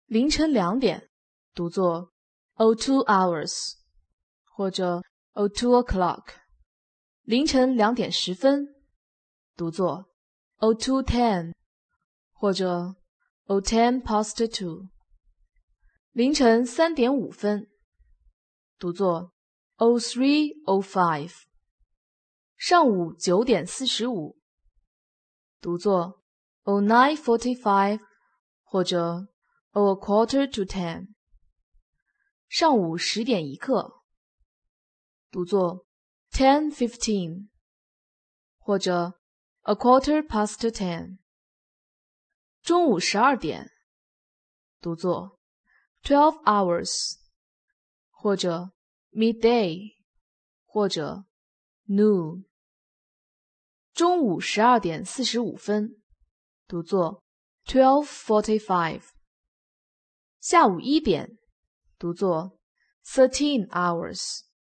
凌晨2点，读作 02 hours 或者 02 o'clock。凌晨2点10分，读作 02:10 或者 10 past 2。凌晨3点5分，读作 03:05。上午9点45，读作 09:45 或者 a quarter to 10。上午10点1刻，读作 10:15 或者 a quarter past 10。中午12点，读作 12 hours 或者 midday 或者 noon。中午12点45分，读作 12:45。下午1点，读作 13 hours